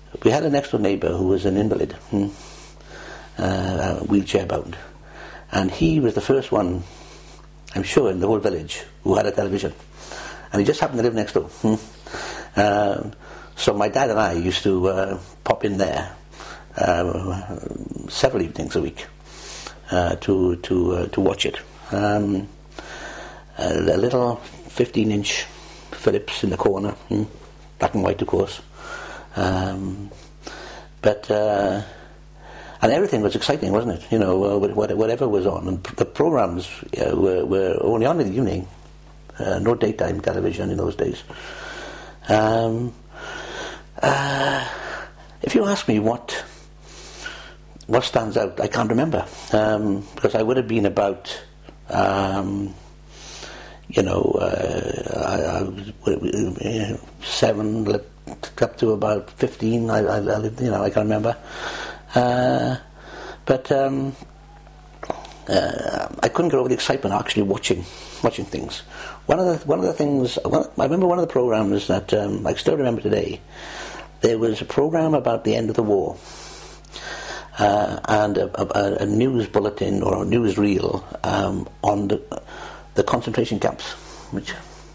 we had a next door neighbour who was an invalid, wheelchair bound, and he was the first one, I'm sure, in the whole village who had a television, and he just happened to live next door. So my dad and I used to pop in there several evenings a week to watch it. A little 15-inch Philips in the corner, black and white, of course. But and everything was exciting, wasn't it? You know, whatever was on, and the programs were only on in the evening. No daytime television in those days. If you ask me what stands out, I can't remember, because I would have been about, 7 up to about 15. I can't remember, but I couldn't get over the excitement of actually watching things. One of the things I remember, one of the programs that I still remember today. There was a program about the end of the war, and a news bulletin or a news reel on the concentration camps, which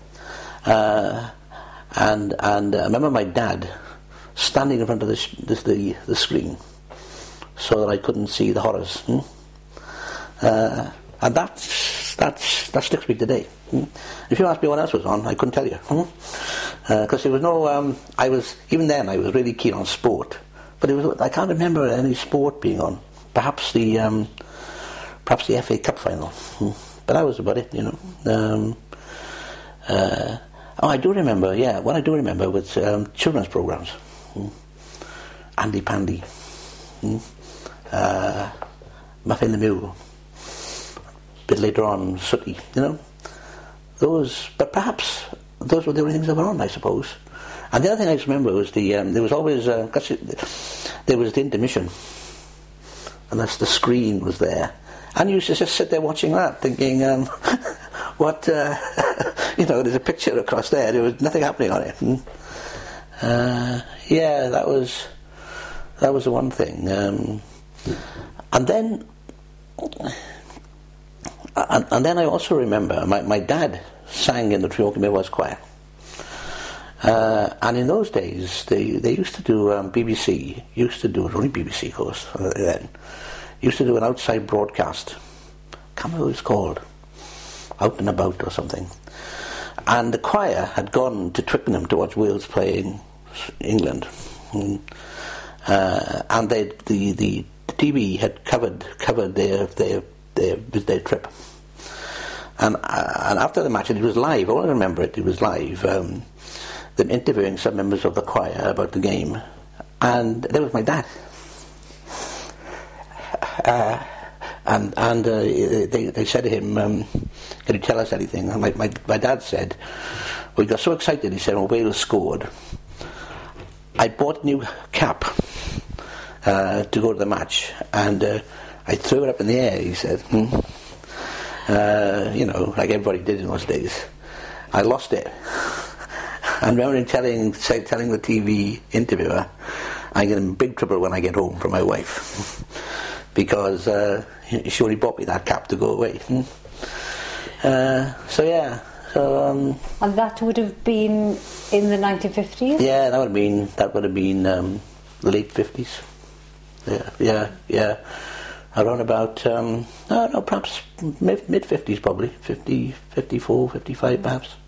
and I remember my dad standing in front of the screen so that I couldn't see the horrors, and that sticks with me today. If you ask me what else was on, I couldn't tell you, because there was no. I was really keen on sport, but I can't remember any sport being on. Perhaps the FA Cup final, but that was about it, you know. I do remember. Yeah, what I do remember was children's programs. Andy Pandy, Muffin the Mule. A bit later on, Sooty, you know. Those, but perhaps those were the only things that were on, I suppose. And the other thing I just remember was there was always there was the intermission, and that's the screen was there, and you used to just sit there watching that, thinking, what, there's a picture across there. There was nothing happening on it. Yeah, that was the one thing, and then. And then I also remember my dad sang in the Treorchy Midwives Choir, and in those days they used to do BBC used to do, only BBC of course then, used to do an outside broadcast. I can't remember what it was called, Out and About or something, and the choir had gone to Twickenham to watch Wales playing England, and the TV had covered their trip, and after the match, and it was live. All I remember it was live. Them interviewing some members of the choir about the game, and there was my dad. And they said to him, "Can you tell us anything?" And my dad said, "Well, he got so excited. He said, 'Oh, Wales scored.' I bought a new cap to go to the match, and I threw it up in the air," he said. Like everybody did in those days. I lost it. I remember him telling the TV interviewer, "I'm in big trouble when I get home from my wife," because she only bought me that cap to go away. And that would have been in the 1950s? Yeah, that would have been late 50s. Yeah. Around about, perhaps mid-50s probably, 50, 54, 55 perhaps.